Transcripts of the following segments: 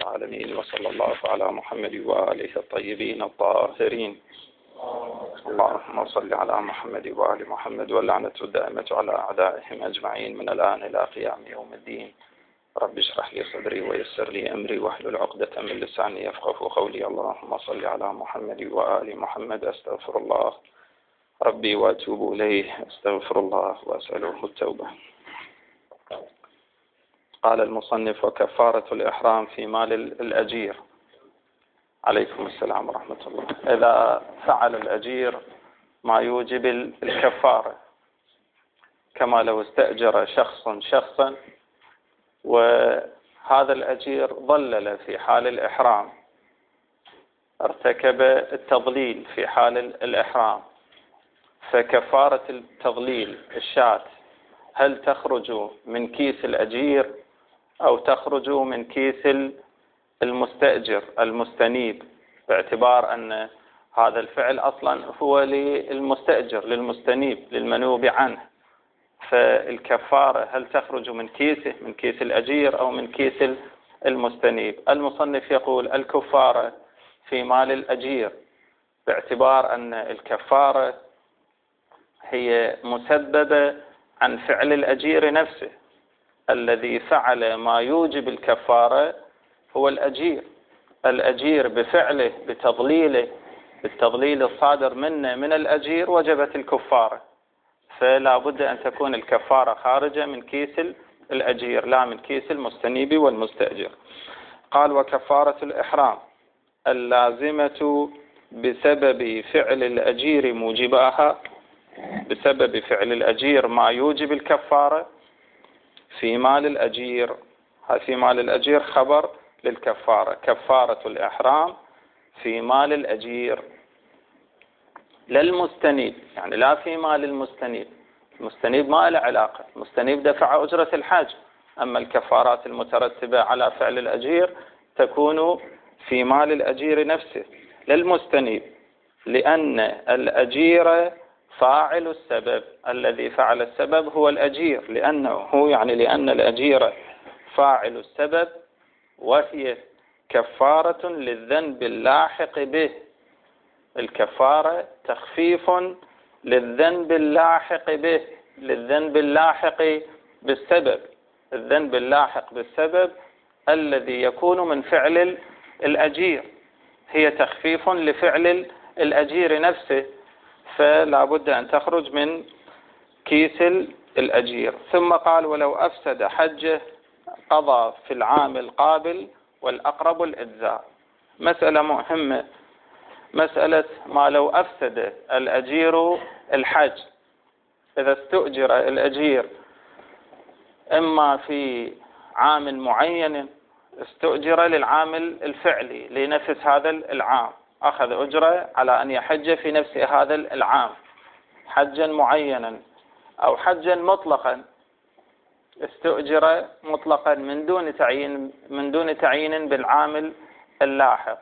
العالمين، وصلى الله على محمد وآله الطيبين الطاهرين. اللهم صل على محمد وآل محمد، واللعنة الدائمة على أعدائهم أجمعين من الآن إلى قيام يوم الدين. رب اشرح لي صدري ويسر لي أمري واحلل عقدة من لساني يفقهوا قولي. اللهم صل على محمد وآل محمد. أستغفر الله ربي وأتوب إليه، أستغفر الله وأسأله التوبة. قال المصنف: وكفارة الإحرام في مال الأجير. عليكم السلام ورحمة الله. إذا فعل الأجير ما يوجب الكفارة، كما لو استأجر شخصا وهذا الأجير ضلل في حال الإحرام، ارتكب التضليل في حال الإحرام، فكفارة التضليل الشاة هل تخرج من كيس الأجير أو تخرج من كيس المستأجر المستنيب، باعتبار أن هذا الفعل أصلا هو للمستأجر للمستنيب للمنوب عنه، فالكفارة هل تخرج من كيسه، من كيس الأجير أو من كيس المستنيب؟ المصنف يقول: الكفارة في مال الأجير، باعتبار أن الكفارة هي مسببة عن فعل الأجير نفسه. الذي فعل ما يوجب الكفارة هو الأجير بفعله بتضليله، بالتضليل الصادر منه من الأجير وجبت الكفارة، فلا بد أن تكون الكفارة خارجة من كيس الأجير لا من كيس المستنيب والمستأجر. قال: وكفارة الإحرام اللازمة بسبب فعل الأجير موجبها، بسبب فعل الأجير ما يوجب الكفارة في مال الأجير. في مال الأجير خبر للكفارة، كفارة الإحرام في مال الأجير للمستنيب، يعني لا في مال المستنيب. المستنيب ما له علاقة، المستنيب دفع أجرة الحج، أما الكفارات المترتبة على فعل الأجير تكون في مال الأجير نفسه للمستنيب، لأن الأجير فاعل السبب، الذي فعل السبب هو الأجير، لأن الأجير فاعل السبب، وهي كفارة للذنب اللاحق به. الكفارة تخفيف للذنب اللاحق به، للذنب اللاحق بالسبب، الذنب اللاحق بالسبب الذي يكون من فعل الأجير، هي تخفيف لفعل الأجير نفسه، فلا بد أن تخرج من كيس الأجير. ثم قال: ولو أفسد حجه قضى في العام القابل والأقرب الإجزاء. مسألة مهمة، مسألة ما لو أفسد الأجير الحج. إذا استؤجر الأجير إما في عام معين، استؤجر للعامل الفعلي لنفس هذا العام، أخذ أجرة على أن يحج في نفس هذا العام حجا معينا، أو حجا مطلقا، استؤجر مطلقا من دون تعيين بالعامل اللاحق،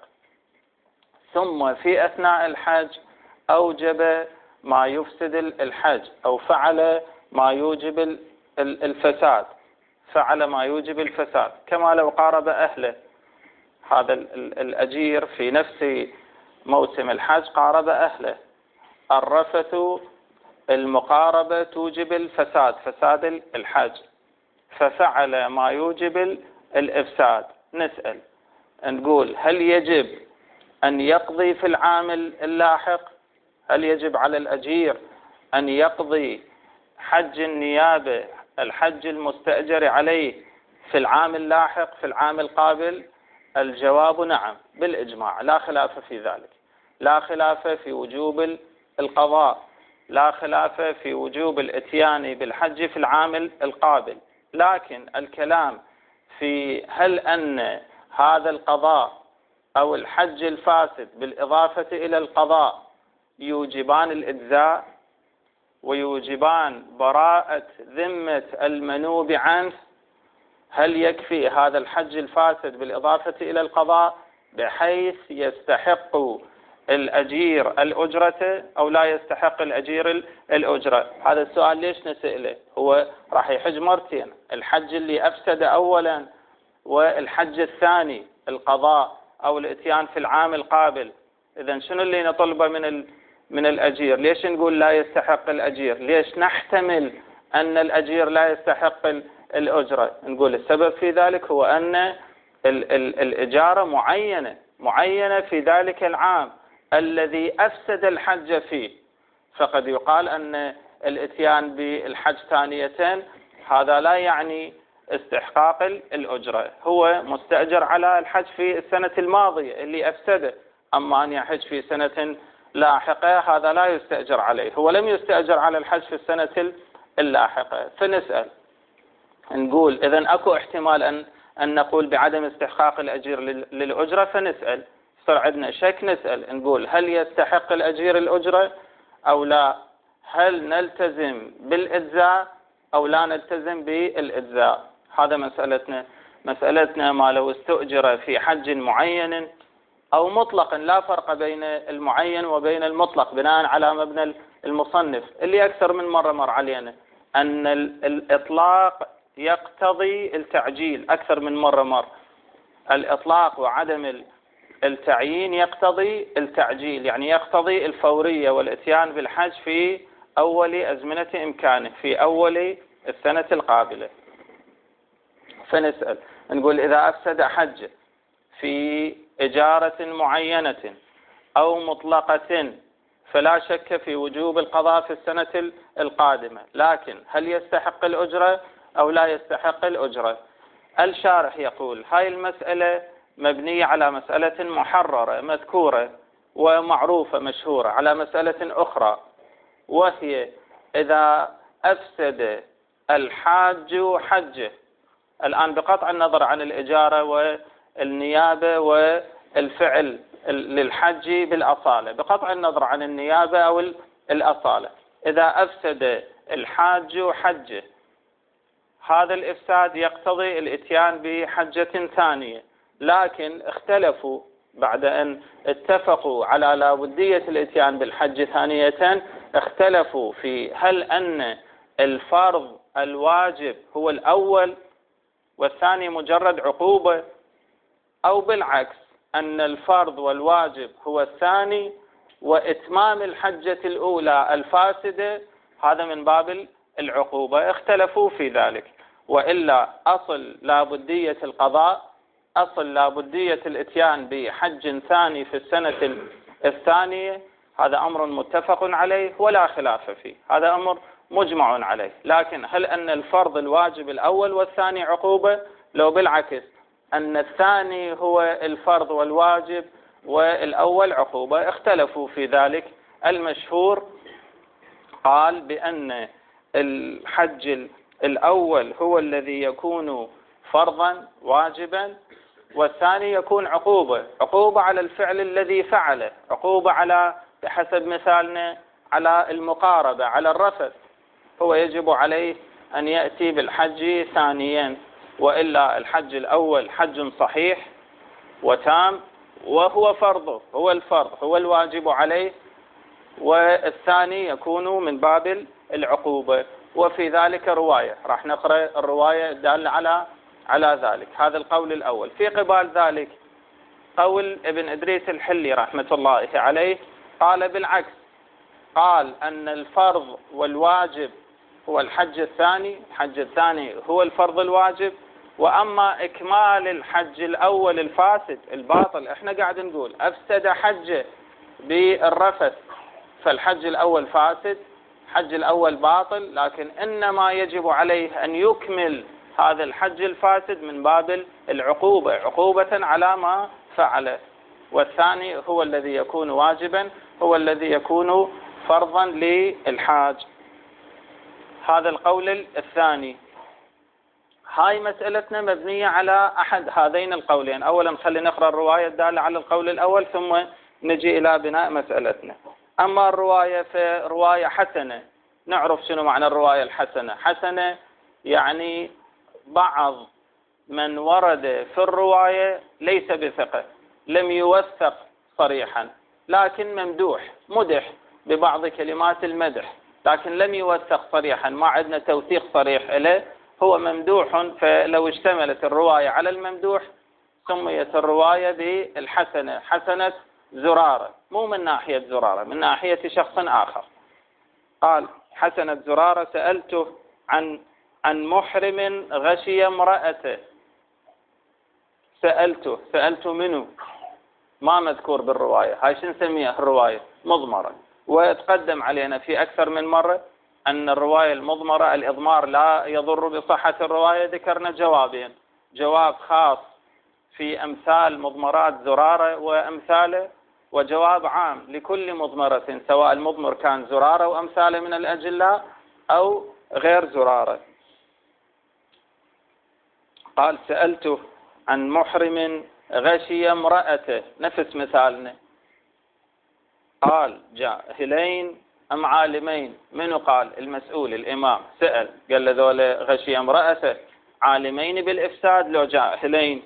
ثم في أثناء الحج أوجب ما يفسد الحج أو فعل ما يوجب الفساد، فعل ما يوجب الفساد، كما لو قارب أهله. هذا الأجير في نفس موسم الحج قارب أهله، الرفث المقاربة توجب الفساد، فساد الحج، ففعل ما يوجب الإفساد. نسأل نقول: هل يجب أن يقضي في العام اللاحق؟ هل يجب على الأجير أن يقضي حج النيابة، الحج المستأجر عليه، في العام اللاحق في العام القابل؟ الجواب نعم بالإجماع، لا خلاف في ذلك، لا خلاف في وجوب القضاء، لا خلاف في وجوب الاتيان بالحج في العام القابل. لكن الكلام في هل أن هذا القضاء أو الحج الفاسد بالإضافة إلى القضاء يوجبان الإجزاء ويوجبان براءة ذمة المنوب عنه؟ هل يكفي هذا الحج الفاسد بالإضافة إلى القضاء بحيث يستحق الأجير الأجرة أو لا يستحق الأجير الأجرة؟ هذا السؤال ليش نسأله؟ هو راح يحج مرتين، الحج اللي أفسد أولا والحج الثاني القضاء أو الإتيان في العام القابل. إذن شنو اللي نطلبه من الأجير؟ ليش نقول لا يستحق الأجير؟ ليش نحتمل أن الأجير لا يستحق الأجرة؟ نقول السبب في ذلك هو أن الإجارة معينة في ذلك العام الذي أفسد الحج فيه. فقد يقال أن الإتيان بالحج ثانية هذا لا يعني استحقاق الأجرة، هو مستأجر على الحج في السنة الماضية اللي أفسده، أما أن يحج في سنة لاحقة هذا لا يستأجر عليه، هو لم يستأجر على الحج في السنة اللاحقة. فنسأل نقول إذن أكو احتمال أن نقول بعدم استحقاق الأجير للأجرة، فنسأل صار عندنا شك، نسأل نقول هل يستحق الأجير الأجرة أو لا؟ هل نلتزم بالإجزاء أو لا نلتزم بالإجزاء؟ هذا مسألتنا ما لو استؤجر في حج معين أو مطلق، لا فرق بين المعين وبين المطلق بناء على مبنى المصنف اللي أكثر من مرة مر علينا أن الإطلاق يقتضي التعجيل، أكثر من مرة مر الإطلاق وعدم التعيين يقتضي التعجيل، يعني يقتضي الفورية والإتيان بالحج في أول أزمنة إمكانه، في أول السنة القابلة. فنسأل نقول إذا أفسد حج في إجارة معينة أو مطلقة فلا شك في وجوب القضاء في السنة القادمة، لكن هل يستحق الأجرة أو لا يستحق الأجرة؟ الشارح يقول هاي المسألة مبنية على مسألة محررة مذكورة ومعروفة مشهورة على مسألة أخرى، وهي إذا أفسد الحاج حجه، الآن بقطع النظر عن الإجارة والنيابة والفعل للحج بالأصالة، بقطع النظر عن النيابة أو الأصالة، إذا أفسد الحاج حجه هذا الإفساد يقتضي الإتيان بحجة ثانية، لكن اختلفوا بعد أن اتفقوا على لا بدية الإتيان بالحج ثانية، اختلفوا في هل أن الفرض الواجب هو الأول والثاني مجرد عقوبة، أو بالعكس أن الفرض والواجب هو الثاني وإتمام الحجة الأولى الفاسدة هذا من باب العقوبة. اختلفوا في ذلك، وإلا أصل لا بدية القضاء، أصل لا بدية الإتيان بحج ثاني في السنة الثانية، هذا أمر متفق عليه ولا خلاف فيه، هذا أمر مجمع عليه. لكن هل أن الفرض الواجب الأول والثاني عقوبة؟ لو بالعكس أن الثاني هو الفرض والواجب والأول عقوبة، اختلفوا في ذلك. المشهور قال بأن الحج الأول هو الذي يكون فرضا واجبا، والثاني يكون عقوبة على الفعل الذي فعله، عقوبة على بحسب مثالنا على المقاربة، على الرفث، هو يجب عليه أن يأتي بالحج ثانيا، وإلا الحج الأول حج صحيح وتام وهو فرضه، هو الفرض هو الواجب عليه، والثاني يكون من باب العقوبة. وفي ذلك رواية، راح نقرأ الرواية الدالة على ذلك. هذا القول الأول. في قبال ذلك قول ابن إدريس الحلي رحمة الله عليه، قال بالعكس، قال أن الفرض والواجب هو الحج الثاني، الحج الثاني هو الفرض الواجب، وأما إكمال الحج الأول الفاسد الباطل، احنا قاعد نقول أفسد حجه بالرفث فالحج الأول فاسد، الحج الأول باطل، لكن إنما يجب عليه أن يكمل هذا الحج الفاسد من باب العقوبة، عقوبة على ما فعله، والثاني هو الذي يكون واجبا، هو الذي يكون فرضا للحاج. هذا القول الثاني. هاي مسألتنا مبنية على أحد هذين القولين. أولا خلينا نقرأ الرواية الدالة على القول الأول ثم نجي إلى بناء مسألتنا. أما الرواية فرواية حسنة، نعرف شنو معنى الرواية الحسنة. حسنة يعني بعض من ورد في الرواية ليس بثقة، لم يوثق صريحا، لكن ممدوح، مدح ببعض كلمات المدح، لكن لم يوثق صريحا، ما عندنا توثيق صريح له، هو ممدوح، فلو اشتملت الرواية على الممدوح سميت الرواية بالحسنة، حسنة زرارة، مو من ناحية زرارة، من ناحية شخص آخر. قال حسنة زرارة سألته عن محرم غشي امرأته. سألته منه، ما مذكور بالرواية. هاي شو نسميها؟ الرواية مضمرة. وتقدم علينا في أكثر من مرة أن الرواية المضمرة الإضمار لا يضر بصحة الرواية. ذكرنا جوابين: جواب خاص في أمثال مضمرات زرارة وأمثاله، وجواب عام لكل مضمرة، سواء المضمر كان زرارة وأمثاله من الأجلاء أو غير زرارة. قال سألته عن محرم غشي امرأته، نفس مثالنا. قال جاهلين أم عالمين؟ منو قال؟ المسؤول الإمام سأل، قال له ذولا غشي امرأته عالمين بالإفساد لو جاهلين؟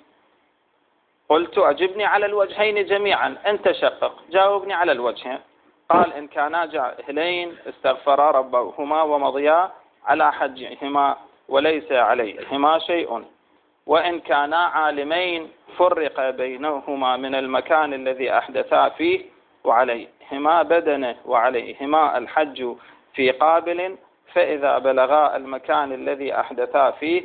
قلت أجبني على الوجهين جميعا، أنت شقق، جاوبني على الوجهين. قال إن كانا جاهلين استغفرا ربهما ومضيا على حجهما وليس عليهما شيء، وإن كانا عالمين فرق بينهما من المكان الذي أحدثا فيه وعليهما بدنه وعليهما الحج في قابل، فإذا بلغا المكان الذي أحدثا فيه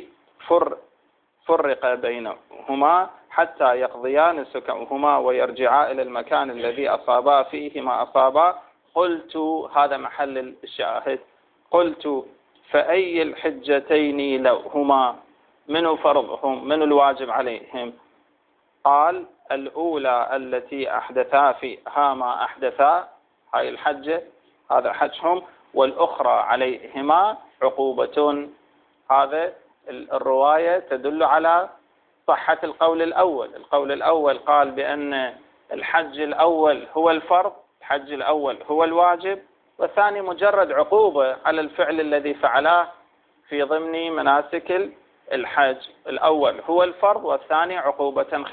فرق بينهما حتى يقضيا نسكهما ويرجعا إلى المكان الذي أصابا فيه ما أصابا. قلت، هذا محل الشاهد، قلت فأي الحجتين لهما؟ من فرضهم؟ من الواجب عليهم؟ قال الأولى التي أحدثا فيها ما أحدثا، هاي الحجة، هذا حجهم، والأخرى عليهما عقوبة. هذا الرواية تدل على صحة القول الأول. القول الأول قال بأن الحج الأول هو الفرض، الحج الأول هو الواجب، والثاني مجرد عقوبة على الفعل الذي فعلاه في ضمن مناسك الحج. الأول هو الفرض والثاني عقوبة،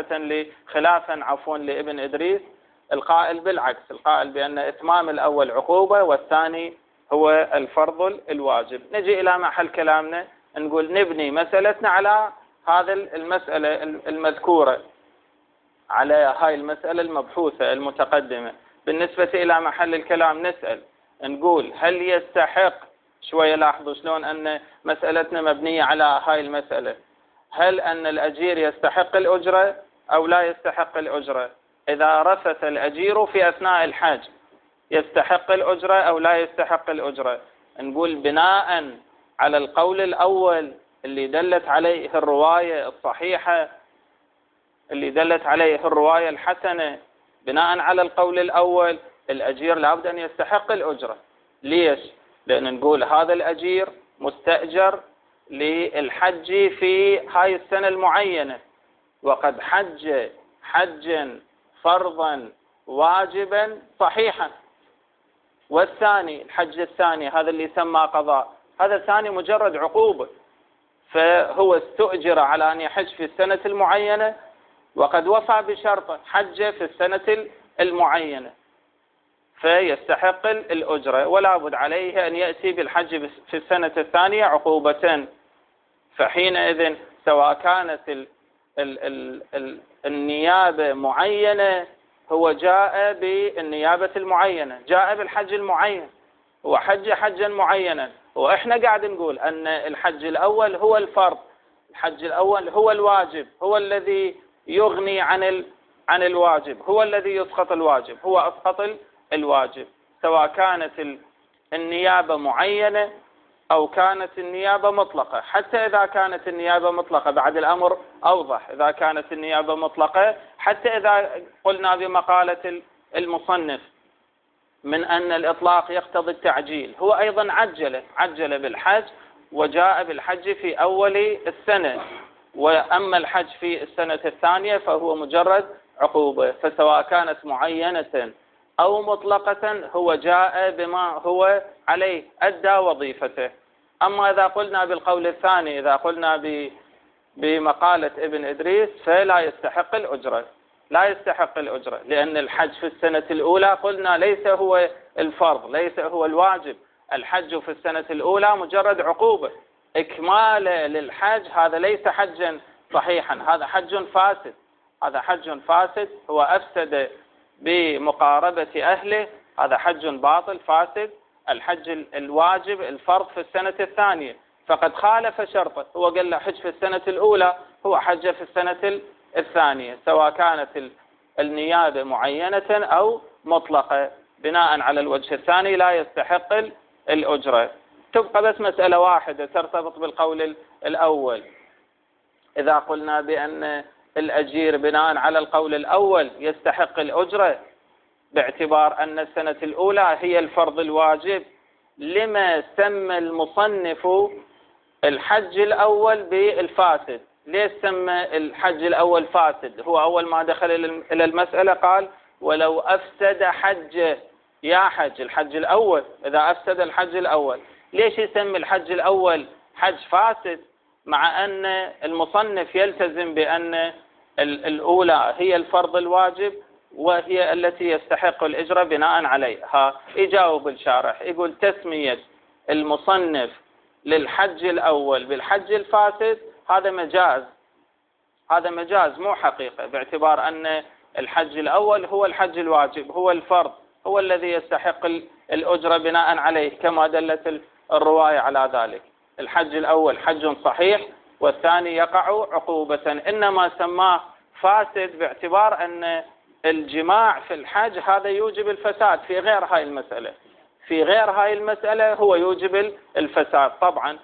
خلافا لابن إدريس القائل بالعكس، القائل بأن إتمام الأول عقوبة والثاني هو الفرض الواجب. نجي إلى محل كلامنا، نقول نبني مسألتنا على هذا المسألة المذكورة، على هاي المسألة المبحوثة المتقدمة. بالنسبة إلى محل الكلام نسأل، نقول هل يستحق، شوية لاحظوا شلون أن مسألتنا مبنية على هاي المسألة، هل أن الأجير يستحق الأجرة أو لا يستحق الأجرة؟ إذا رفث الأجير في أثناء الحج يستحق الأجرة أو لا يستحق الأجرة؟ نقول بناء على القول الأول اللي دلت عليه الرواية الصحيحة، اللي دلت عليه الرواية الحسنة، بناء على القول الأول الأجير لابد أن يستحق الأجرة. ليش؟ لأن نقول هذا الأجير مستأجر للحج في هاي السنة المعينة، وقد حج حجا فرضا واجبا صحيحا. والثاني، الحج الثاني هذا اللي يسمى قضاء، هذا الثاني مجرد عقوبة، فهو استؤجر على أن يحج في السنة المعينة وقد وفى بشرطه، حج في السنة المعينة، فيستحق الأجرة، ولا بد عليه أن يأتي بالحج في السنة الثانية عقوبة. فحينئذ سواء كانت النيابة معينة، هو جاء بالنيابة المعينة، جاء بالحج المعين، هو حج حجا معينا، وإحنا قاعد نقول أن الحج الأول هو الفرض، الحج الأول هو الواجب، هو الذي يغني عن الواجب، هو الذي يسقط الواجب، هو أسقط الواجب، سواء كانت النيابة معينة أو كانت النيابة مطلقة. حتى إذا كانت النيابة مطلقة بعد الأمر أوضح، إذا كانت النيابة مطلقة، حتى إذا قلنا بمقالة المصنف من أن الإطلاق يقتضي التعجيل، هو أيضا عجل بالحج وجاء بالحج في أول السنة، وأما الحج في السنة الثانية فهو مجرد عقوبة. فسواء كانت معينة أو مطلقة هو جاء بما هو عليه، أدى وظيفته. أما إذا قلنا بالقول الثاني، إذا قلنا بمقالة ابن إدريس، فلا يستحق الأجرة، لا يستحق الأجرة، لأن الحج في السنة الأولى قلنا ليس هو الفرض، ليس هو الواجب، الحج في السنة الأولى مجرد عقوبة، إكماله للحج هذا ليس حجا صحيحا، هذا حج فاسد، هذا حج فاسد، هو أفسد بمقاربة أهله، هذا حج باطل فاسد. الحج الواجب الفرض في السنة الثانية، فقد خالف شرطه، هو قال له حج في السنة الأولى، هو حج في السنة الثانية، سواء كانت النيابة معينة أو مطلقة. بناء على الوجه الثاني لا يستحق الأجرة. تبقى بس مسألة واحدة ترتبط بالقول الأول. إذا قلنا بأن الأجير بناء على القول الأول يستحق الأجرة باعتبار أن السنة الأولى هي الفرض الواجب، لما سمى المصنف الحج الأول بالفاسد؟ ليش سمى الحج الأول فاسد؟ هو أول ما دخل إلى المسألة قال ولو أفسد حجه، يا حج الحج الأول، إذا أفسد الحج الأول، ليش يسمي الحج الأول حج فاسد مع أن المصنف يلتزم بأن الأولى هي الفرض الواجب وهي التي يستحق الإجرة بناء عليها؟ يجاوب الشارح يقول تسمية المصنف للحج الأول بالحج الفاسد هذا مجاز، هذا مجاز مو حقيقة، باعتبار أن الحج الأول هو الحج الواجب، هو الفرض، هو الذي يستحق الأجرة بناء عليه، كما دلت الرواية على ذلك. الحج الأول حج صحيح والثاني يقع عقوبة، إنما سماه فاسد باعتبار أن الجماع في الحج هذا يوجب الفساد في غير هاي المسألة، في غير هاي المسألة هو يوجب الفساد. طبعا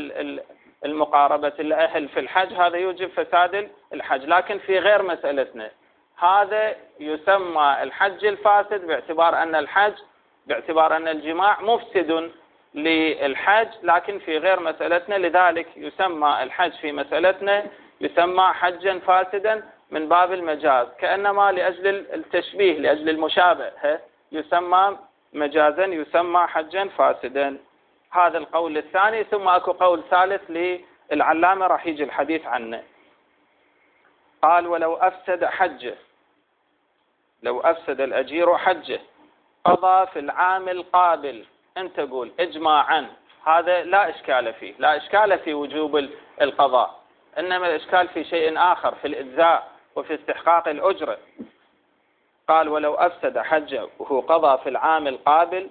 المقاربة الأهل في الحج هذا يوجب فساد الحج، لكن في غير مسألتنا هذا يسمى الحج الفاسد باعتبار أن الجماع مفسد للحج، لكن في غير مسألتنا، لذلك يسمى الحج في مسألتنا يسمى حجا فاسدا من باب المجاز، كأنما لأجل التشبيه لأجل المشابهة يسمى مجازا، يسمى حجا فاسدا. هذا القول الثاني. ثم أكو قول ثالث للعلامة راح يجي الحديث عنه. قال ولو أفسد حجه، لو أفسد الأجير حجه قضى في العام القابل، أنت تقول إجماعا هذا لا إشكال فيه، لا إشكال في وجوب القضاء، إنما الإشكال في شيء آخر، في الإجزاء وفي استحقاق الأجرة. قال ولو أفسد حجه وهو قضى في العام القابل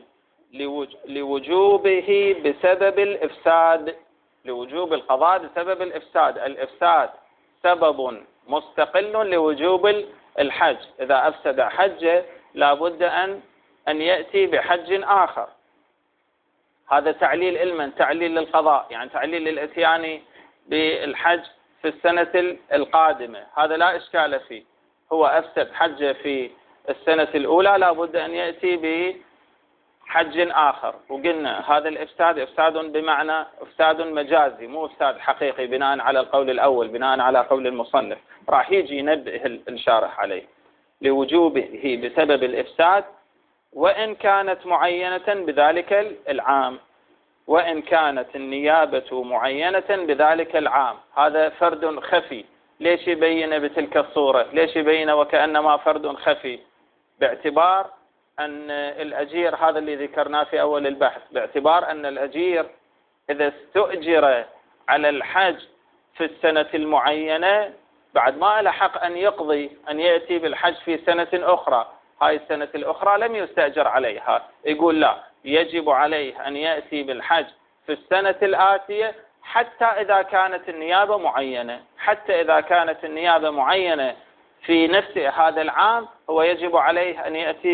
لوجوبه بسبب الإفساد، لوجوب القضاء بسبب الإفساد، الإفساد سبب مستقل لوجوب الحج، إذا أفسد حجه لابد أن يأتي بحج آخر. هذا تعليل علما، تعليل للقضاء، يعني تعليل للإتيان بالحج في السنة القادمة، هذا لا إشكال فيه. هو أفسد حجه في السنة الأولى لابد أن يأتي بحج آخر، وقلنا هذا الإفساد إفساد بمعنى إفساد مجازي مو إفساد حقيقي بناء على القول الأول، بناء على قول المصنف راح يجي ينبه الشارح عليه. لوجوبه بسبب الإفساد وإن كانت معينة بذلك العام، وإن كانت النيابة معينة بذلك العام. هذا فرد خفي، ليش يبين بتلك الصورة؟ ليش يبين وكأنما فرد خفي؟ باعتبار أن الأجير، هذا اللي ذكرناه في أول البحث، باعتبار أن الأجير إذا استؤجر على الحج في السنة المعينة بعد ما له حق أن يقضي أن يأتي بالحج في سنة أخرى، هاي السنة الأخرى لم يستأجر عليها، يقول لا، يجب عليه أن يأتي بالحج في السنة الآتية حتى إذا كانت النيابة معينة، حتى إذا كانت النيابة معينة في نفس هذا العام هو يجب عليه أن يأتي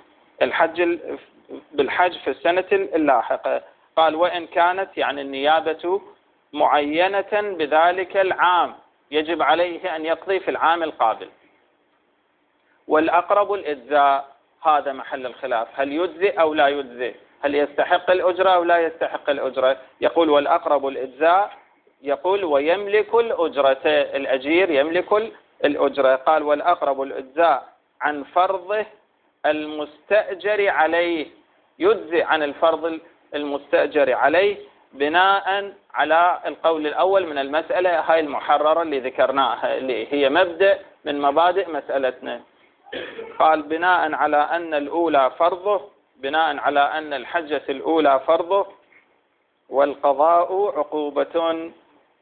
بالحج في السنة اللاحقة. قال وإن كانت يعني النيابة معينة بذلك العام يجب عليه أن يقضي في العام القابل. والأقرب الإجزاء، هذا محل الخلاف، هل يجزئ أو لا يجزئ، هل يستحق الأجرة أو لا يستحق الأجرة؟ يقول والأقرب الإجزاء، يقول ويملك الأجرة، الأجير يملك الأجرة. قال والأقرب الإجزاء عن فرضه المستأجر عليه، يجزئ عن الفرض المستأجر عليه بناء على القول الأول من المسألة هاي المحررة اللي ذكرناها، اللي هي مبدأ من مبادئ مسألتنا. قال بناء على أن الأولى فرضه، بناء على أن الحجة الأولى فرضه، والقضاء عقوبة.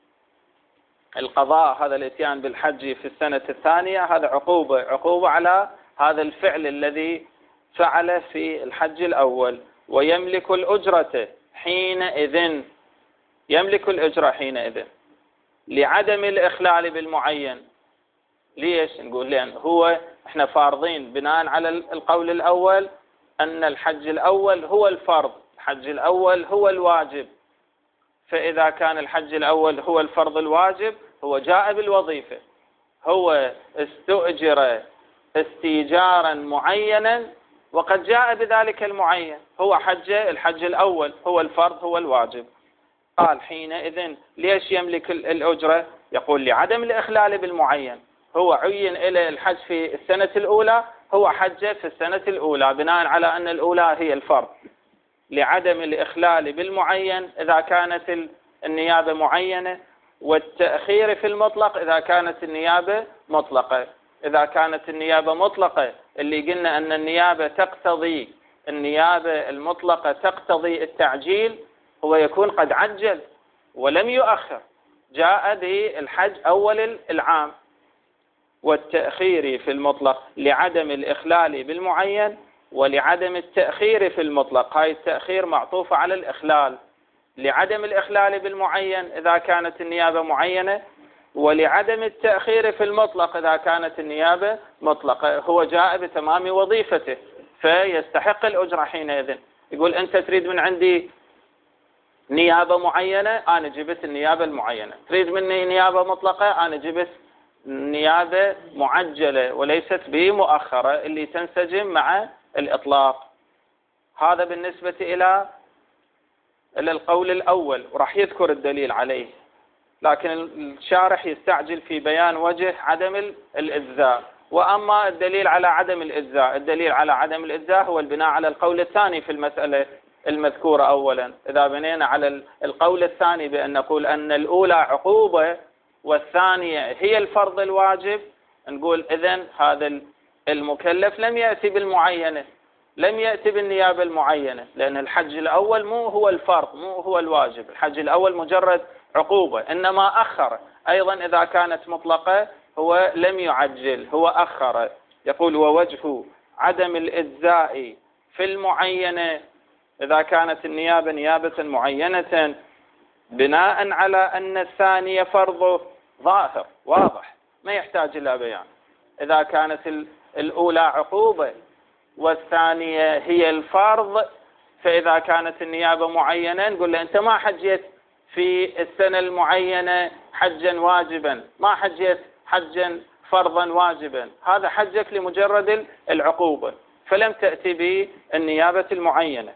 القضاء هذا الاتيان بالحج في السنة الثانية هذا عقوبة على هذا الفعل الذي فعل في الحج الأول. ويملك الأجرة حينئذ، يملك الأجرة حينئذ لعدم الإخلال بالمعين. ليش نقول؟ لأن هو احنا فارضين بناء على القول الأول أن الحج الأول هو الفرض، الحج الأول هو الواجب. فإذا كان الحج الأول هو الفرض الواجب هو جاء بالوظيفة، هو استؤجر استيجارا معينا وقد جاء بذلك المعين، هو حج الحج الأول هو الفرض هو الواجب. قال حينئذ ليش يملك الأجرة؟ يقول لعدم الإخلال بالمعين، هو عين إلى الحج في السنة الأولى هو حج في السنة الأولى بناء على أن الأولى هي الفرض، لعدم الإخلال بالمعين إذا كانت النيابة معينة، والتأخير في المطلق إذا كانت النيابة مطلقة. إذا كانت النيابة مطلقة اللي قلنا أن النيابة تقتضي، النيابة المطلقة تقتضي التعجيل، هو يكون قد عجل ولم يؤخر، جاء بالحج أول العام. والتأخير في المطلق لعدم الإخلال بالمعين ولعدم التأخير في المطلق، هاي التأخير معطوفة على الإخلال، لعدم الإخلال بالمعين إذا كانت النيابة معينة، ولعدم التأخير في المطلق إذا كانت النيابة مطلقة. هو جاء بتمام وظيفته فيستحق الأجرة حينئذ. يقول أنت تريد من عندي نيابة معينة، أنا جبت النيابة المعينة. تريد مني نيابة مطلقة، أنا جبت نيابة معجلة وليست بمؤخرة اللي تنسجم مع الإطلاق. هذا بالنسبة إلى القول الأول، وراح يذكر الدليل عليه، لكن الشارح يستعجل في بيان وجه عدم الإجزاء. وأما الدليل على عدم الإجزاء، الدليل على عدم الإجزاء هو البناء على القول الثاني في المسألة المذكورة أولا. إذا بنينا على القول الثاني بأن نقول أن الأولى عقوبة والثانية هي الفرض الواجب، نقول إذن هذا المكلف لم يأتي بالمعينة، لم يأتي بالنيابة المعينة، لأن الحج الأول مو هو الفرض مو هو الواجب، الحج الأول مجرد عقوبة إنما أخر. أيضا إذا كانت مطلقة هو لم يعجل، هو أخر. يقول ووجه عدم الإجزاء في المعينة إذا كانت النيابة نيابة معينة بناء على أن الثانية فرضه ظاهر واضح ما يحتاج إلى بيان. إذا كانت الأولى عقوبة والثانية هي الفرض، فإذا كانت النيابة معينة نقول له أنت ما حجيت في السنة المعينة حجا واجبا، ما حجيت حجا فرضا واجبا، هذا حجك لمجرد العقوبة فلم تأتي بالنيابة المعينة.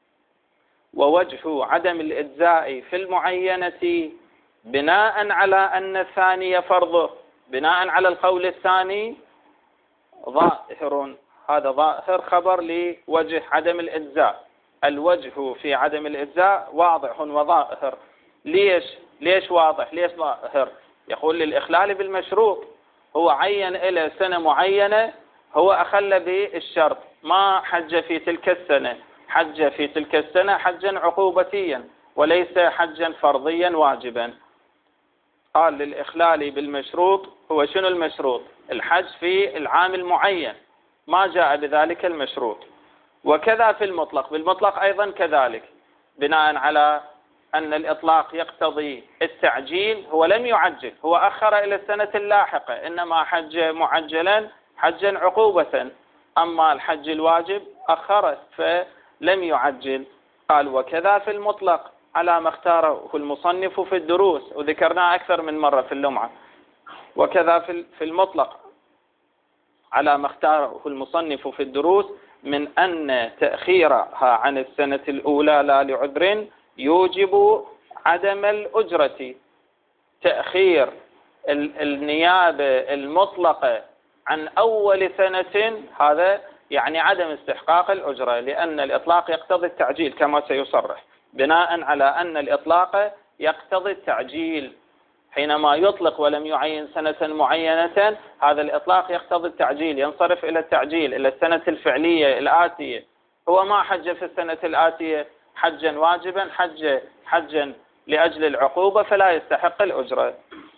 ووجه عدم الإجزاء في المعينة بناء على أن الثانية فرضه، بناء على القول الثاني ظاهر، هذا ظاهر خبر لوجه عدم الإجزاء. الوجه في عدم الإجزاء واضح وظاهر. ليش واضح؟ ليش ظاهر؟ يقول للإخلال بالمشروط، هو عين إلى سنة معينة، هو أخل بالشرط، ما حج في تلك السنة، حج في تلك السنة حجا عقوبتيا وليس حجا فرضيا واجبا. قال للإخلال بالمشروط، هو شنو المشروط؟ الحج في العام المعين، ما جاء بذلك المشروط. وكذا في المطلق، بالمطلق أيضا كذلك، بناء على أن الإطلاق يقتضي التعجيل، هو لم يعجل، هو أخر إلى السنة اللاحقة، إنما حج معجلا حجا عقوبة، أما الحج الواجب أخرت فلم يعجل. قال وكذا في المطلق على ما اختاره المصنف في الدروس، وذكرناه أكثر من مرة في اللمعة. وكذا في المطلق على ما اختاره المصنف في الدروس من أن تأخيرها عن السنة الأولى لا لعذر يوجب عدم الأجرة. تأخير النيابة المطلقة عن أول سنة هذا يعني عدم استحقاق الأجرة، لأن الإطلاق يقتضي التعجيل كما سيصرح، بناء على أن الإطلاق يقتضي التعجيل. حينما يطلق ولم يعين سنة معينة، هذا الإطلاق يقتضي التعجيل، ينصرف إلى التعجيل، إلى السنة الفعلية الآتية. هو ما حج في السنة الآتية، حجا واجبا حجا لأجل العقوبة فلا يستحق الأجرة.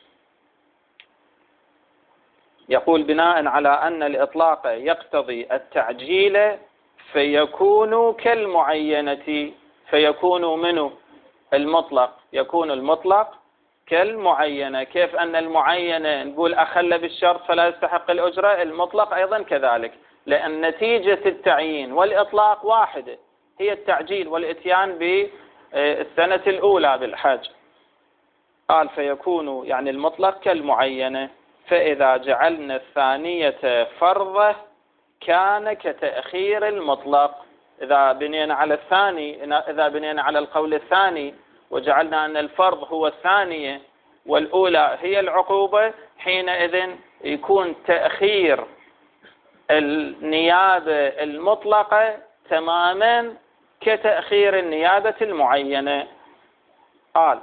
يقول بناء على أن الإطلاق يقتضي التعجيل فيكون كالمعينة، فيكون منه المطلق، يكون المطلق كالمعينة. كيف أن المعينة نقول أخل بالشرط فلا يستحق الأجرة، المطلق أيضا كذلك، لأن نتيجة التعيين والإطلاق واحدة، هي التعجيل والإتيان بالسنة الأولى بالحج. قال فيكون يعني المطلق كالمعينة، فإذا جعلنا الثانية فرضة كان كتأخير المطلق. إذا بنينا على الثاني، إذا بنينا على القول الثاني وجعلنا أن الفرض هو الثانية والأولى هي العقوبة، حينئذ يكون تأخير النيابة المطلقة تماما كتأخير النيابة المعينة. قال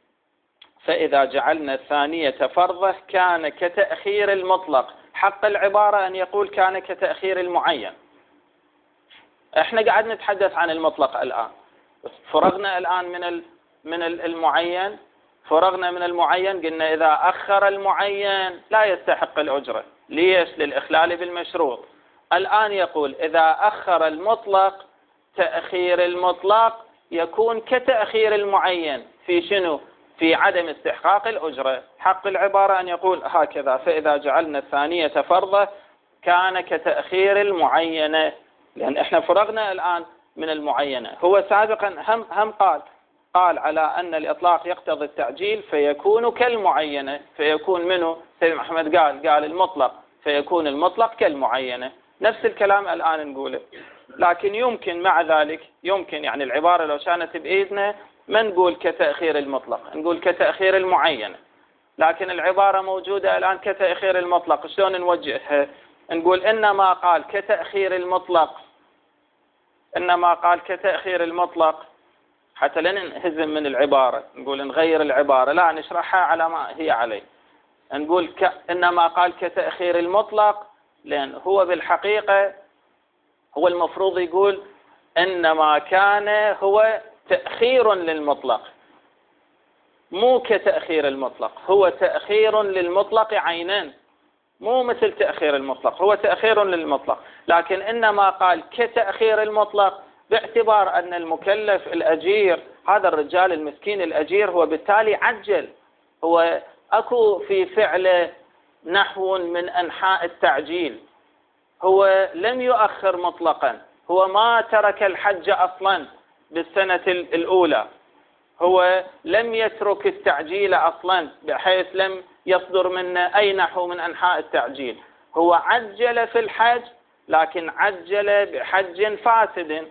فإذا جعلنا الثانية فرضة كان كتأخير المطلق. حق العبارة أن يقول كان كتأخير المعين. احنا قاعد نتحدث عن المطلق الآن، فرغنا الآن من المعين، فرغنا من المعين، قلنا إذا أخر المعين لا يستحق الأجرة. ليش؟ للإخلال بالمشروط. الآن يقول إذا أخر المطلق، تأخير المطلق يكون كتأخير المعين في شنو؟ في عدم استحقاق الأجرة. حق العبارة أن يقول هكذا فإذا جعلنا الثانية فرضة كان كتأخير المعينة، لأن احنا فرغنا الآن من المعينة. هو سابقا هم قال على أن الإطلاق يقتضي التعجيل فيكون كالمعينة، فيكون منه سيد محمد قال المطلق، فيكون المطلق كالمعينة. نفس الكلام الآن نقوله، لكن يمكن مع ذلك، يمكن يعني العبارة لو كانت بإيدنا ما نقول كتأخير المطلق، نقول كتأخير المعينة، لكن العبارة موجودة الآن كتأخير المطلق. شلون نوجهها؟ نقول إنما قال كتأخير المطلق، إنما قال كتأخير المطلق حتى لا ننهزم من العبارة، نقول نغير العبارة، لا نشرحها على ما هي عليه. نقول إنما قال كتأخير المطلق لأن هو بالحقيقة هو المفروض يقول إنما كان هو تأخير للمطلق، مو كتأخير المطلق، هو تأخير للمطلق عينا، مو مثل تأخير المطلق، هو تأخير للمطلق. لكن إنما قال كتأخير المطلق باعتبار أن المكلف الأجير هذا الرجال المسكين الأجير هو بالتالي عجل، هو أكو في فعله نحو من أنحاء التعجيل، هو لم يؤخر مطلقا، هو ما ترك الحج أصلا بالسنة الأولى، هو لم يترك التعجيل أصلا بحيث لم يصدر منه أي نحو من أنحاء التعجيل، هو عجل في الحج لكن عجل بحج فاسد،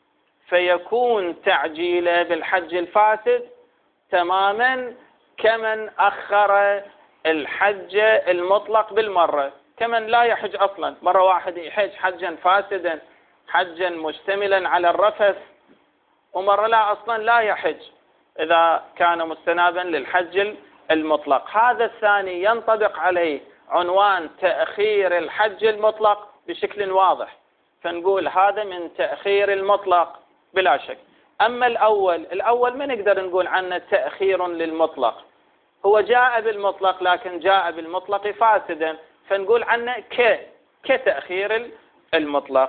فيكون تعجيله بالحج الفاسد تماما كمن أخر الحج المطلق بالمرة، كمن لا يحج أصلا، مرة واحد يحج حجا فاسدا، حجا مشتملا على الرفث، ومرة لا أصلا لا يحج إذا كان مستنابا للحج المطلق. هذا الثاني ينطبق عليه عنوان تأخير الحج المطلق بشكل واضح، فنقول هذا من تأخير المطلق بلا شك. أما الأول ما نقدر نقول عنه تأخير للمطلق، هو جاء بالمطلق لكن جاء بالمطلق فاسدا، فنقول عنه كتأخير المطلق.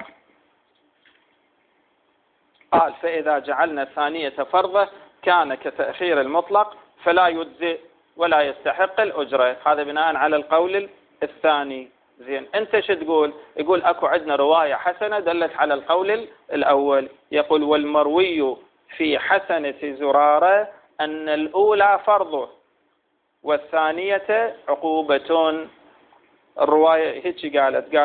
قال فإذا جعلنا الثانية فرضة كان كتأخير المطلق فلا يجزئ ولا يستحق الأجرة. هذا بناء على القول الثاني. زين، أنت شو تقول؟ يقول أكو عندنا رواية حسنة دلت على القول الأول. يقول والمروي في حسنة زرارة أن الأولى فرضه والثانية عقوبة. الرواية هيك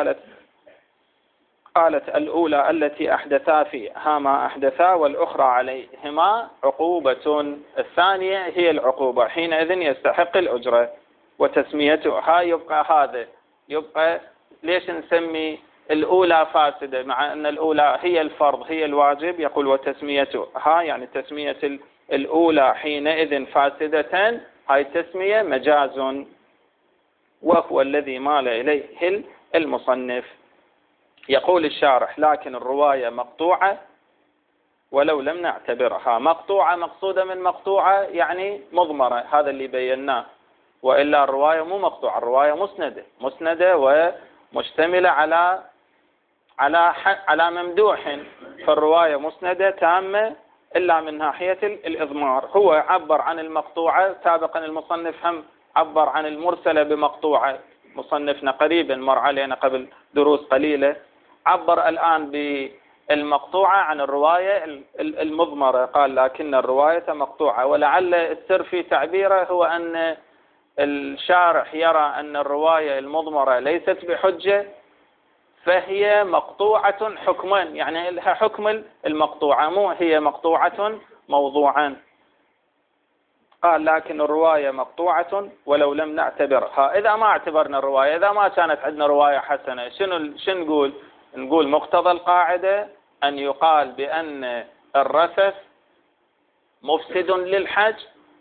قالت الأولى التي أحدثا فيها ما أحدثا والأخرى عليهما عقوبة، الثانية هي العقوبة، حينئذ يستحق الأجرة. وتسميتها يبقى ليش نسمي الأولى فاسدة مع أن الأولى هي الفرض هي الواجب؟ يقول وتسميتها يعني تسمية الأولى حينئذ فاسدة، هاي التسمية مجاز، وهو الذي مال إليه المصنف. يقول الشارح لكن الرواية مقطوعة ولو لم نعتبرها مقطوعة. مقصودة من مقطوعة يعني مضمرة، هذا اللي بيناه، وإلا الرواية مو مقطوعة، الرواية مسندة ومشتملة على ممدوح، فالرواية مسندة تامة إلا من ناحية الإضمار. هو عبر عن المقطوعة سابقا، المصنف هم عبر عن المرسلة بمقطوعة، مصنفنا قريبا مر علينا قبل دروس قليلة، عبر الآن بالمقطوعة عن الرواية المضمرة، قال لكن الرواية مقطوعة. ولعل السر في تعبيره هو أن الشارح يرى أن الرواية المضمرة ليست بحجة، فهي مقطوعة حكما، يعني لها حكم المقطوعة، مو هي مقطوعة موضوعا. قال لكن الرواية مقطوعة ولو لم نعتبرها. إذا ما اعتبرنا الرواية، إذا ما كانت عندنا رواية حسنة، شنو نقول؟ نقول مقتضى القاعدة أن يقال بأن الرفث مفسد للحج،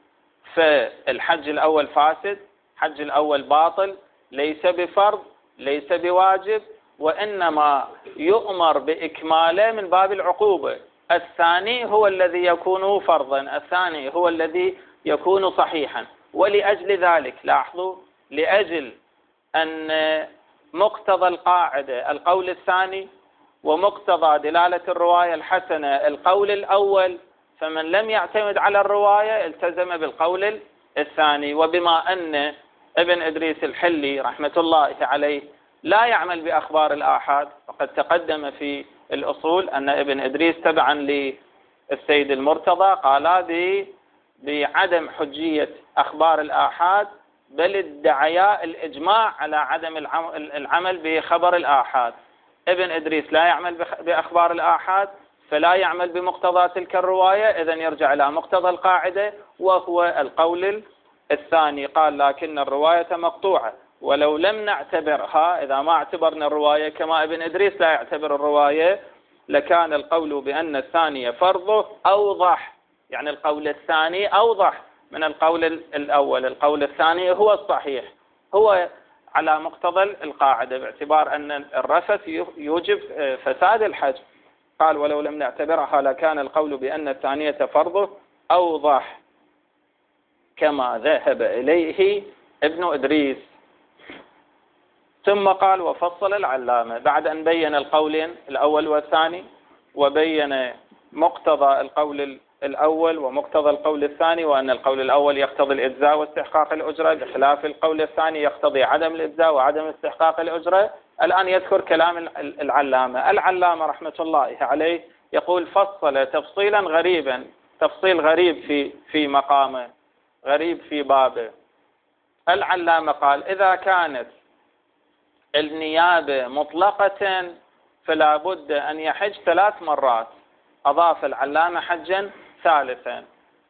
فالحج الأول فاسد، الحج الأول باطل، ليس بفرض ليس بواجب، وإنما يؤمر بإكماله من باب العقوبة. الثاني هو الذي يكون فرضا، الثاني هو الذي يكون صحيحا. ولأجل ذلك لاحظوا، لأجل أن مقتضى القاعدة القول الثاني، ومقتضى دلالة الرواية الحسنة القول الأول، فمن لم يعتمد على الرواية التزم بالقول الثاني. وبما أن ابن إدريس الحلي رحمة الله عليه لا يعمل بأخبار الآحاد، وقد تقدم في الأصول أن ابن إدريس تبعا للسيد المرتضى قال بعدم حجية أخبار الآحاد، بل ادعيا الإجماع على عدم العمل بخبر الآحاد. ابن إدريس لا يعمل بأخبار الآحاد، فلا يعمل بمقتضى تلك الرواية، إذن يرجع إلى مقتضى القاعدة وهو القول الثاني. قال لكن الرواية مقطوعة ولو لم نعتبرها، إذا ما اعتبرنا الرواية كما ابن إدريس لا يعتبر الرواية، لكان القول بأن الثانية فرضه أوضح، يعني القول الثاني أوضح من القول الأول. القول الثاني هو الصحيح، هو على مقتضى القاعدة، باعتبار أن الرفث يوجب فساد الحج. قال ولو لم نعتبرها لكان القول بأن الثانية فرضه أوضح كما ذهب إليه ابن إدريس. ثم قال وفصل العلامة بعد أن بين القولين الأول والثاني، وبين مقتضى القول الأول ومقتضى القول الثاني، وأن القول الأول يقتضي الإجزاء واستحقاق الأجرة، بخلاف القول الثاني يقتضي عدم الإجزاء وعدم استحقاق الأجرة. الآن يذكر كلام العلامة رحمة الله عليه، يقول فصل تفصيلا غريبا، تفصيل غريب في مقامه، غريب في بابه. العلامة قال إذا كانت النيابة مطلقة فلا بد أن يحج 3 مرات. أضاف العلامة حجا ثالثا،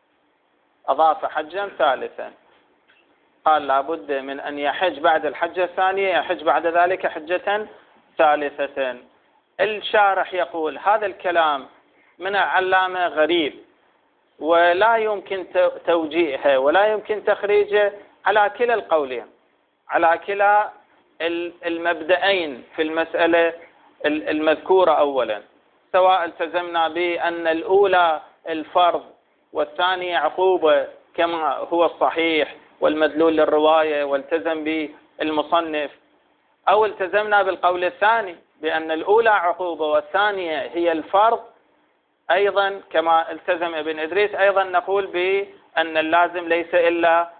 أضاف حجا ثالثا، قال لا بد من أن يحج بعد الحجة الثانية، يحج بعد ذلك حجة ثالثة. الشارح يقول هذا الكلام من العلامة غريب، ولا يمكن توجيهه ولا يمكن تخريجه على كلا القولين، على كلا المبدأين في المسألة المذكورة أولا، سواء التزمنا بأن الأولى الفرض والثانية عقوبة كما هو الصحيح والمدلول للرواية والتزم بالمصنف، أو التزمنا بالقول الثاني بأن الأولى عقوبة والثانية هي الفرض أيضا كما التزم ابن إدريس، أيضا نقول بأن اللازم ليس إلا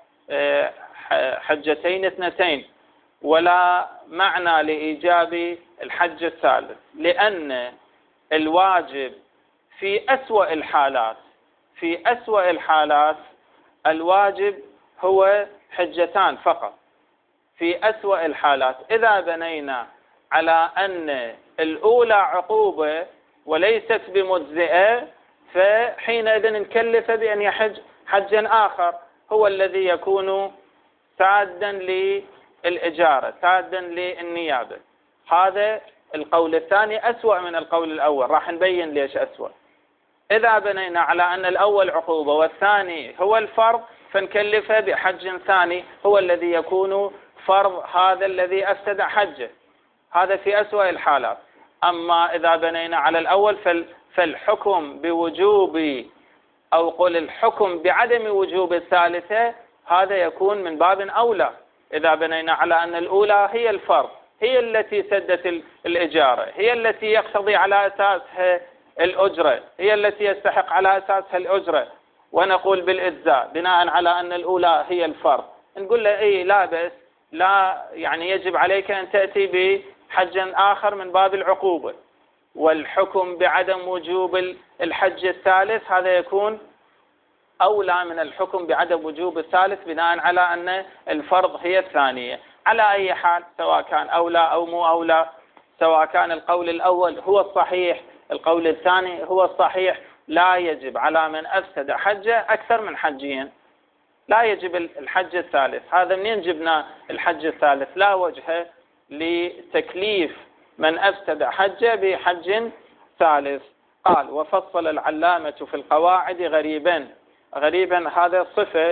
حجتين 2، ولا معنى لإيجاب الحج الثالث، لأن الواجب في أسوأ الحالات، في أسوأ الحالات الواجب هو حجتان فقط، في أسوأ الحالات. إذا بنينا على أن الأولى عقوبة وليست بمجزئة، فحينئذ نكلف بأن يحج حجا آخر هو الذي يكون سادا للإجارة، سادا للنيابة. هذا القول الثاني أسوأ من القول الأول، راح نبين ليش أسوأ. إذا بنينا على أن الأول عقوبة والثاني هو الفرض، فنكلفه بحج ثاني هو الذي يكون فرض هذا الذي أفسد حجه. هذا في أسوأ الحالات. أما إذا بنينا على الأول فالحكم بوجوب أو قل الحكم بعدم وجوب الثالثة هذا يكون من باب أولى. إذا بنينا على أن الأولى هي الفرض، هي التي سدت الإجارة، هي التي يقتضي على أساسها الأجرة، هي التي يستحق على أساسها الأجرة، ونقول بالإجزاء بناء على أن الأولى هي الفرض، نقول له إيه لا بأس، لا يعني يجب عليك أن تأتي بحج آخر من باب العقوبة. والحكم بعدم وجوب الحج الثالث هذا يكون أولى من الحكم بعدم وجوب الثالث بناء على أن الفرض هي الثانية. على أي حال سواء كان أولى أو مو أولى، سواء كان القول الأول هو الصحيح القول الثاني هو الصحيح، لا يجب على من أفسد حجه أكثر من حجين، لا يجب الحج الثالث. هذا منين جبنا الحج الثالث؟ لا وجه لتكليف من أفسد حجه بحج ثالث. قال وفصل العلامة في القواعد غريبا. غريبا هذا صفة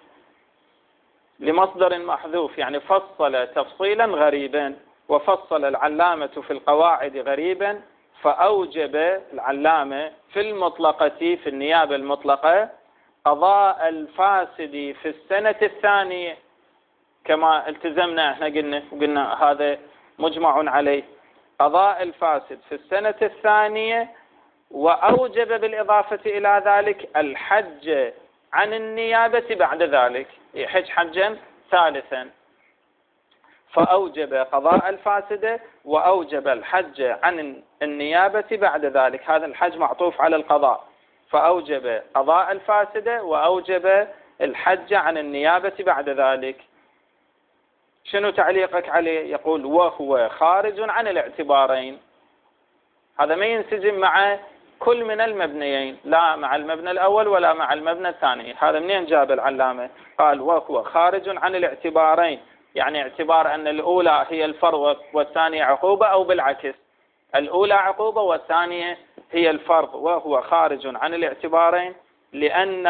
لمصدر محذوف، يعني فصل تفصيلا غريبا. وفصل العلامة في القواعد غريبا فأوجب العلامة في المطلقة في النيابة المطلقة قضاء الفاسد في السنة الثانية، كما التزمنا احنا قلنا هذا مجمع عليه، قضاء الفاسد في السنة الثانية، وأوجب بالإضافة إلى ذلك الحج عن النيابة بعد ذلك، يحج حجا ثالثا. فأوجب قضاء الفاسد وأوجب الحج عن النيابة بعد ذلك، هذا الحج معطوف على القضاء، فأوجب قضاء الفاسد وأوجب الحج عن النيابة بعد ذلك. شنو تعليقك عليه؟ يقول وهو خارج عن الاعتبارين، هذا ما ينسجم مع كل من المبنيين، لا مع المبنى الأول ولا مع المبنى الثاني. هذا منين جاب العلامة؟ قال وهو خارج عن الاعتبارين، يعني اعتبار أن الأولى هي الفرض والثانية عقوبة، أو بالعكس الأولى عقوبة والثانية هي الفرض. وهو خارج عن الاعتبارين لأن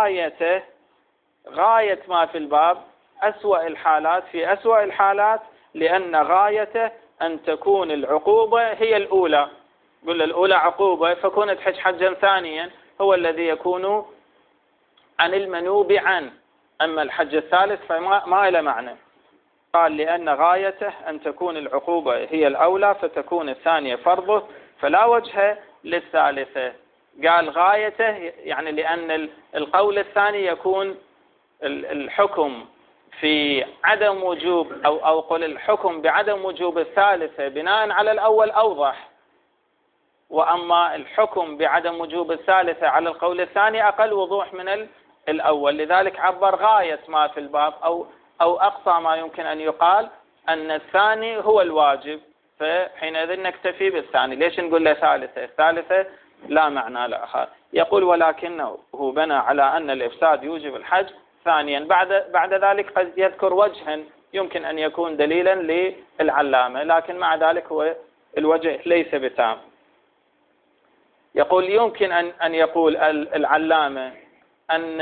غاية ما في الباب أسوأ الحالات، في أسوأ الحالات لأن غايته أن تكون العقوبة هي الأولى. قل الأولى عقوبة فكون تحج حجا ثانيا هو الذي يكون عن المنوب عنه، أما الحج الثالث فما له معنى. قال لأن غايته أن تكون العقوبة هي الأولى فتكون الثانية فرضه، فلا وجه للثالثة. قال غايته يعني لأن القول الثاني يكون الحكم في عدم وجوب أو قل الحكم بعدم وجوب الثالثة بناء على الأول أوضح، وأما الحكم بعدم وجوب الثالثة على القول الثاني أقل وضوح من الأول. لذلك عبر غاية ما في الباب أو أقصى ما يمكن أن يقال أن الثاني هو الواجب، فحينئذ نكتفي بالثاني. ليش نقول له ثالثة؟ الثالثة لا معنى لها. يقول ولكنه بنى على أن الإفساد يوجب الحج ثانيا. بعد ذلك قد يذكر وجها يمكن أن يكون دليلا للعلامة، لكن مع ذلك هو الوجه ليس بتام. يقول يمكن أن يقول العلامة أن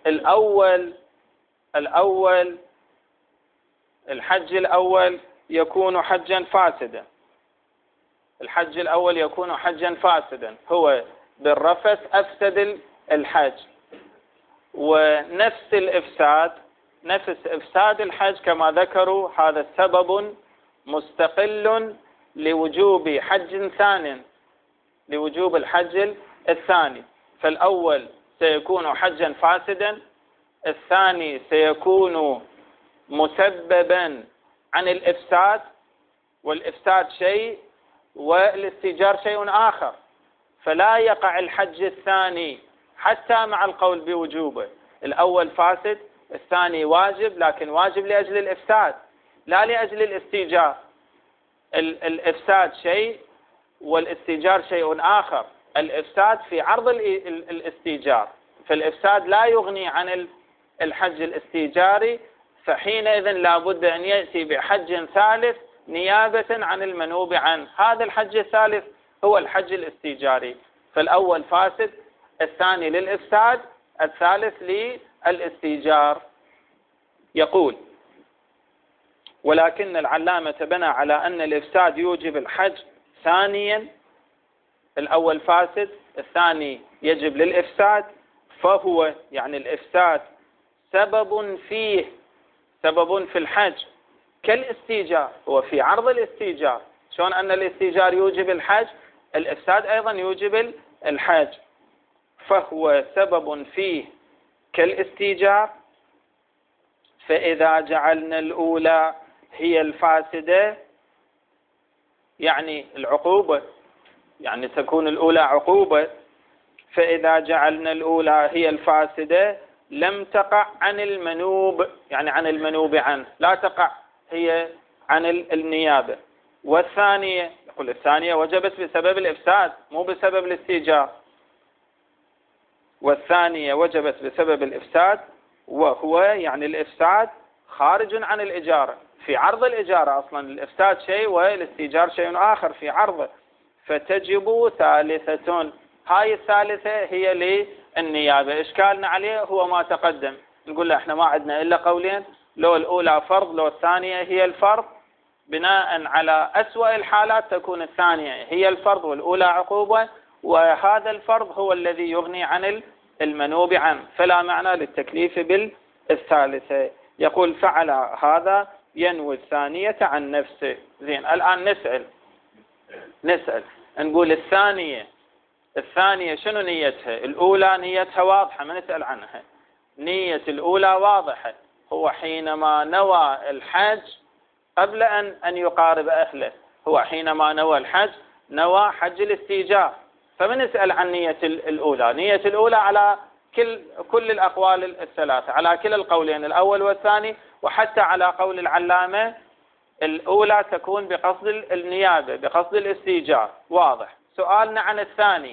الأول الحج الأول يكون حجا فاسدا، الحج الأول يكون حجا فاسدا، هو بالرفث أفسد الحج، ونفس الإفساد نفس إفساد الحج كما ذكروا هذا سبب مستقل لوجوب حج ثانٍ، لوجوب الحج الثاني. فالأول سيكون حجا فاسدا، الثاني سيكون مسببا عن الإفساد، والإفساد شيء والاستئجار شيء آخر، فلا يقع الحج الثاني حتى مع القول بوجوبه. الأول فاسد، الثاني واجب، لكن واجب لأجل الإفساد لا لأجل الاستئجار. الإفساد شيء والاستئجار شيء آخر، الإفساد في عرض الاستئجار، فالإفساد لا يغني عن الحج الاستئجاري، فحينئذ لا بد أن يأتي بحج ثالث نيابة عن المنوب عنه. هذا الحج الثالث هو الحج الاستئجاري، فالأول فاسد، الثاني للإفساد، الثالث للاستئجار. يقول ولكن العلامة بنى على أن الإفساد يوجب الحج ثانيا الأول فاسد، الثاني يجب للإفساد، فهو يعني الإفساد سبب فيه، سبب في الحج كالاستيجار، هو في عرض الاستيجار. شلون أن الاستيجار يوجب الحج، الإفساد أيضا يوجب الحج. فهو سبب فيه كالاستيجار. فإذا جعلنا الأولى هي الفاسدة يعني العقوبة، يعني تكون الأولى عقوبة، فإذا جعلنا الأولى هي الفاسدة لم تقع عن المنوب، يعني عن المنوب عنه، لا تقع هي عن النيابة. والثانية، يقول الثانية وجبت بسبب الإفساد مو بسبب الاستيجار، والثانية وجبت بسبب الإفساد، وهو يعني الإفساد خارج عن الإجارة، في عرض الإجارة. أصلا الإفساد شيء والاستيجار شيء آخر في عرضه، فتجب ثالثة. هاي الثالثة هي للنيابة. إشكالنا عليه هو ما تقدم، نقول له احنا ما عندنا إلا قولين، لو الأولى فرض لو الثانية هي الفرض. بناء على أسوأ الحالات تكون الثانية هي الفرض والأولى عقوبة، وهذا الفرض هو الذي يغني عن المنوب عنه، فلا معنى للتكليف بالثالثة. يقول فعل هذا ينوي الثانية عن نفسه. زين، الآن نسأل نقول الثانية شنو نيتها؟ الأولى نيتها واضحة ما نسأل عنها، نية الأولى واضحة، هو حينما نوى الحج قبل أن يقارب أهله، هو حينما نوى الحج نوى حج الاستيجار، فبنسأل عن نية الأولى. نية الأولى على كل الأقوال الثلاثة، على كلا القولين الأول والثاني، وحتى على قول العلامة الأولى تكون بقصد النيابة بقصد الاستيجار، واضح. سؤالنا عن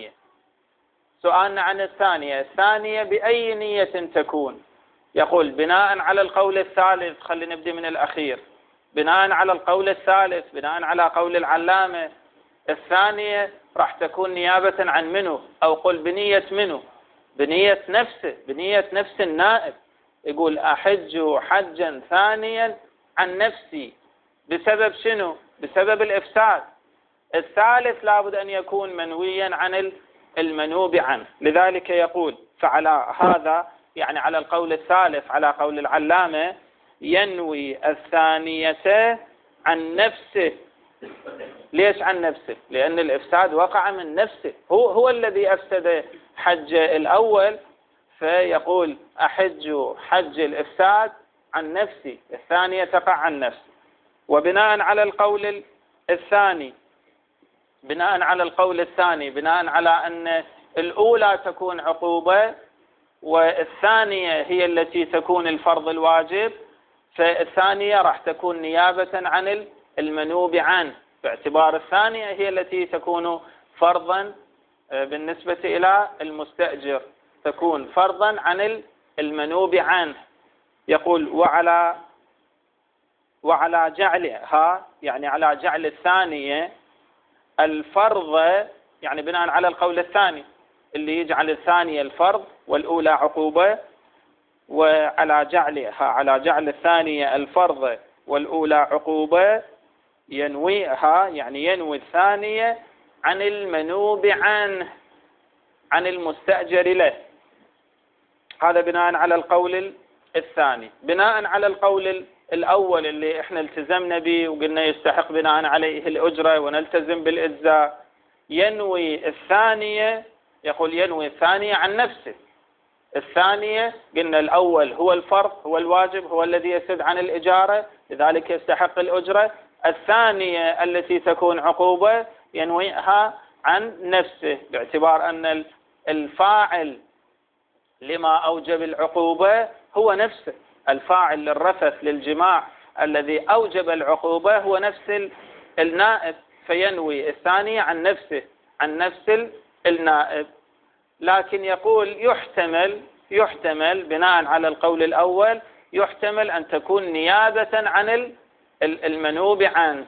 الثانية، الثانية بأي نية تكون؟ يقول بناء على القول الثالث، خلينا نبدأ من الأخير، بناء على القول الثالث، بناء على قول العلامة، الثانية راح تكون نيابة عن منه، أو قل بنية منه، بنية نفسه، بنية نفس النائب. يقول أحج حجا ثانيا عن نفسي، بسبب شنو؟ بسبب الإفساد. الثالث لابد أن يكون منويا عن المنوب عنه، لذلك يقول فعلى هذا يعني على القول الثالث على قول العلامة ينوي الثانية عن نفسه. ليش عن نفسه؟ لأن الإفساد وقع من نفسه، هو الذي أفسد حج الأول، فيقول أحج حج الإفساد عن نفسي، الثانية تقع عن نفسي. وبناء على القول الثاني، بناء على أن الأولى تكون عقوبة والثانية هي التي تكون الفرض الواجب، فالثانية راح تكون نيابة عن المنوب عنه، باعتبار الثانية هي التي تكون فرضا بالنسبة إلى المستأجر، تكون فرضا عن المنوب عنه. يقول وعلى جعلها، يعني على جعل الثانية الفرض، يعني بناء على القول الثاني اللي يجعل الثانية الفرض والأولى عقوبة، وعلى جعلها على جعل الثانية الفرض والأولى عقوبة ينويها، يعني ينوي الثانية عن المنوب عنه، عن المستأجر له. هذا بناء على القول الثاني. بناء على القول الأول اللي احنا التزمنا به وقلنا يستحق بناء عليه الأجرة ونلتزم بالإجزاء، ينوي الثانية، يقول ينوي الثانية عن نفسه. الثانية قلنا الأول هو الفرض هو الواجب هو الذي يسد عن الإجارة لذلك يستحق الأجرة، الثانية التي تكون عقوبة ينويها عن نفسه، باعتبار أن الفاعل لما أوجب العقوبة هو نفسه، الفاعل للرفث للجماع الذي أوجب العقوبة هو نفس النائب، فينوي الثانية عن نفسه، عن نفس النائب. لكن يقول يحتمل بناء على القول الأول يحتمل أن تكون نيابة عن المنوب عنه،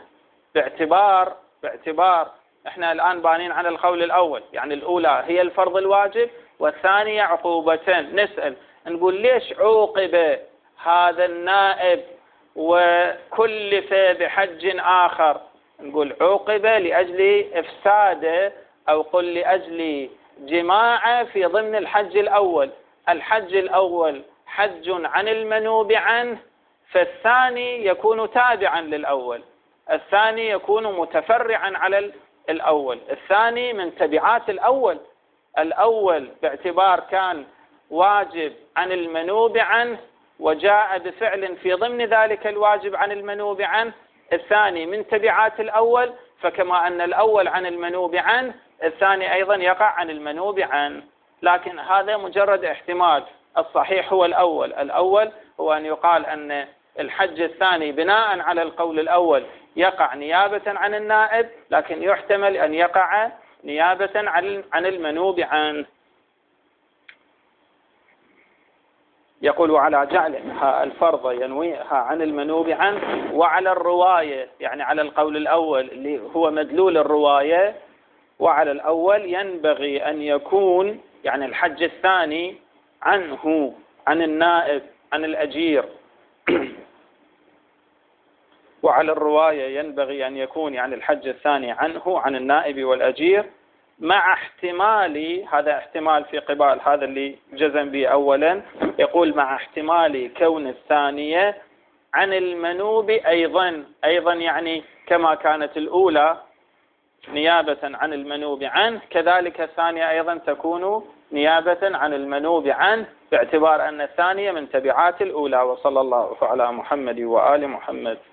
باعتبار احنا الآن بانين على القول الأول، يعني الأولى هي الفرض الواجب والثانية عقوبتين. نسأل نقول ليش عوقب هذا النائب وكلف بحج آخر نقول عوقب لأجل إفساد أو قل لأجل جماعة في ضمن الحج الأول. الحج الأول حج عن المنوب عنه، فالثاني يكون تابعا للأول، الثاني يكون متفرعا على الأول، الثاني من تبعات الأول. الأول باعتبار كان واجب عن المنوب عنه وجاء بفعل في ضمن ذلك الواجب عن المنوب عنه، الثاني من تبعات الأول، فكما أن الأول عن المنوب عنه الثاني أيضا يقع عن المنوب عنه. لكن هذا مجرد احتمال، الصحيح هو الأول. الأول هو أن يقال أن الحج الثاني بناء على القول الأول يقع نيابة عن النائب، لكن يحتمل أن يقع نيابة عن المنوب عنه. يقول وعلى جعلها الفرض ينويها عن المنوب عنه، وعلى الرواية يعني على القول الأول اللي هو مدلول الرواية، وعلى الأول ينبغي أن يكون يعني الحج الثاني عنه عن النائب عن الأجير وعلى الرواية ينبغي أن يكون يعني الحج الثاني عنه عن النائب والأجير، مع احتمال، هذا احتمال في قبال هذا اللي جزم به أولا، يقول مع احتمال كون الثانية عن المنوب أيضا يعني كما كانت الأولى نيابة عن المنوب عنه، كذلك الثانية أيضا تكون نيابة عن المنوب عنه، باعتبار أن الثانية من تبعات الأولى. وصلى الله على محمد وآل محمد.